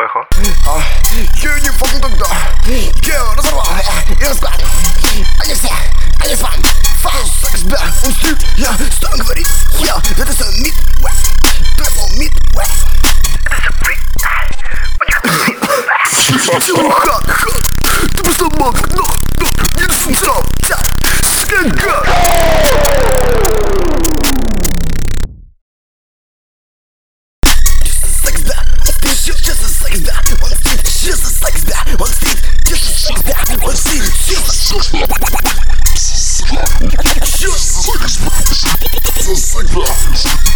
Ехо. Я не факт тогда. Я разорвал и распад. Они все, они с вами. Секс, да, он стиль. Я что он говорит? Я, это все Midwest. Трефл Midwest. Это все фри. У них хат. Ты просто мог, но не функционал. Скага. Just like that.